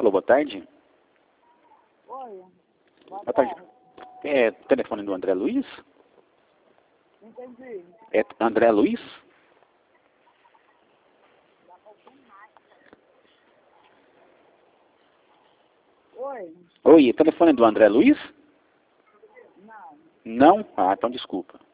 Alô, boa tarde. Oi, Boa tarde. É telefone do André Luiz? entendi. É André Luiz? Oi, Oi, telefone do André Luiz? não. Não? Ah, então desculpa.